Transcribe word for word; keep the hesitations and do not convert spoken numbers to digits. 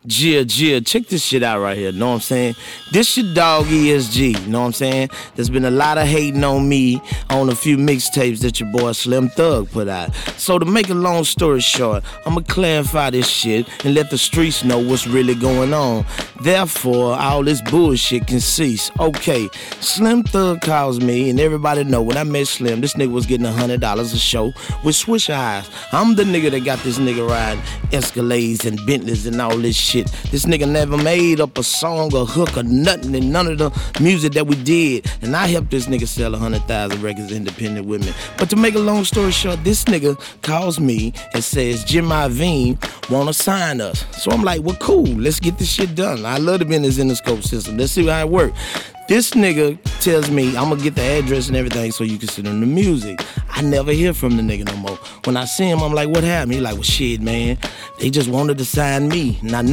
Gia, Gia, check this shit out right here, know what I'm saying? This your dog E S G, know what I'm saying? There's been a lot of hating on me on a few mixtapes that your boy Slim Thug put out. So to make a long story short, I'ma clarify this shit and let the streets know what's really going on. Therefore, all this bullshit can cease. Okay, Slim Thug calls me, and everybody know when I met Slim, this nigga was getting one hundred dollars a show with Swisher eyes. I'm the nigga that got this nigga riding Escalades and Bentleys and all this shit. This nigga never made up a song or hook or nothing in none of the music that we did. And I helped this nigga sell one hundred thousand records independent with me. But to make a long story short, this nigga calls me and says Jim Iovine wanna sign us. So I'm like, well, cool, let's get this shit done. I love to be in this Interscope system. Let's see how it works. This nigga tells me I'm gonna get the address and everything so you can send him the music. I never hear from the nigga no more. When I see him, I'm like, what happened? He like, well, shit, man. They just wanted to sign me. And I